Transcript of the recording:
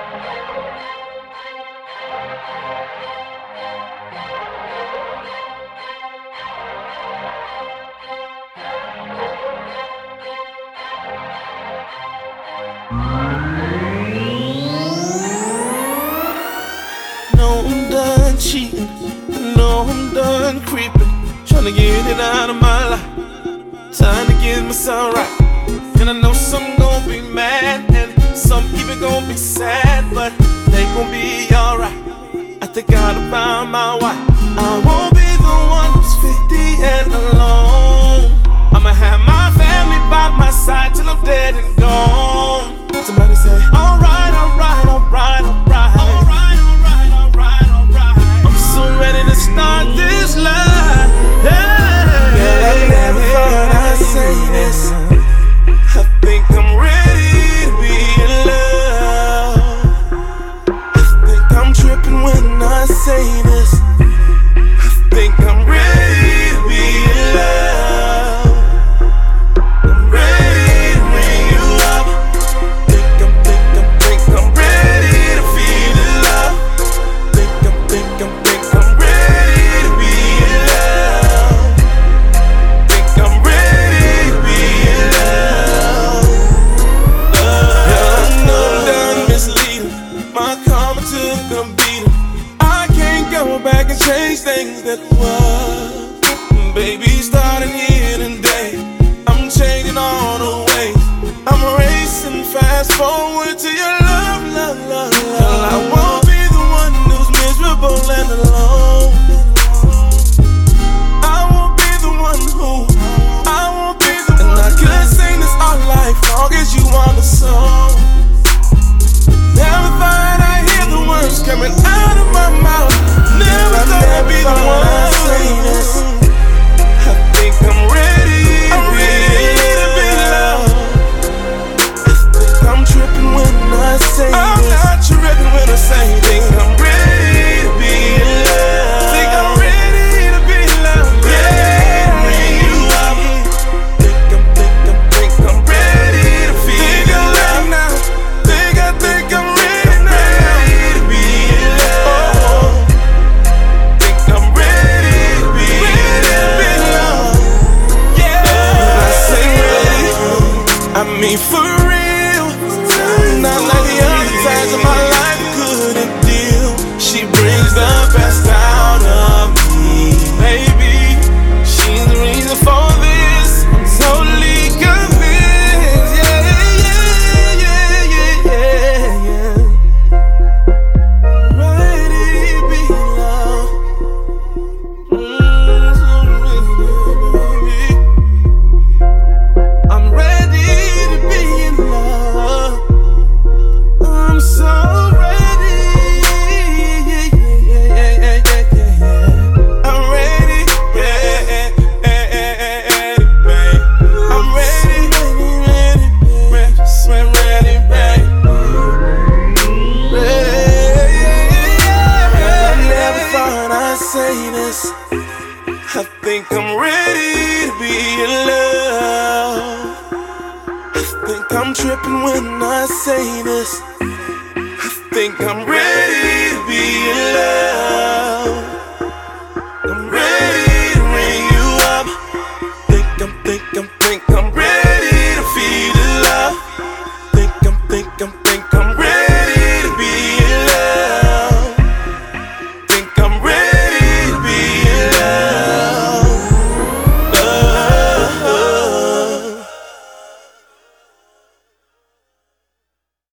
No, I'm done cheating. No, I'm done creeping. Tryna get it out of my life. Time to get myself right. And I know some gon' be mad, and some even gon' be sad, but they gon' be alright. I think I'll find my wife. I won't be the one who's 50 and alone. I'ma have my family by my side till I'm dead and gone. Somebody say, alright, alright, alright, alright. I'm so ready to start this life. Girl, I never thought I'd say this. I think I'm ready to be in love. I think I'm tripping when I say this. I think I'm ready to be in love. I'm ready to bring you up. Think I'm ready to feel the love. I'm I'm ready to be in love. Think I'm ready to be in love. I'm done misleading. My karma took a beating. I can't go back and change things that was. Baby, starting here today. I'm changing all the ways. I'm racing fast forward to your love, love, love, love. I won't be the one who's miserable and alone. I won't be the one who. I won't be the one. And I could sing this all life long as you want the song. Never thought I'd hear the words coming out of my mouth. Never thought I'd be the one to say this. I think I'm ready. I'm ready to be loved. I think I'm tripping when I say I'm this. not tripping when I say think I'm ready to be in love. Think I'm ready to be loved. Ready to bring you up. Think I'm ready to feel your love now. Think I'm ready now to be in love. Think I'm ready to be in love. Yeah. When I say ready, I mean for real. Not like the other times of my life couldn't deal. She brings the best out of me, baby. She's the reason for this. I'm totally convinced. Yeah, yeah, yeah, yeah, yeah, yeah. Ready to be loved. Baby. I'm ready to be in love. I'm so ready. I'm ready, babe. I'm ready, I never thought I'd say this. I think I'm ready to be in love. I think I'm tripping when I say this. I think I'm ready to be in love.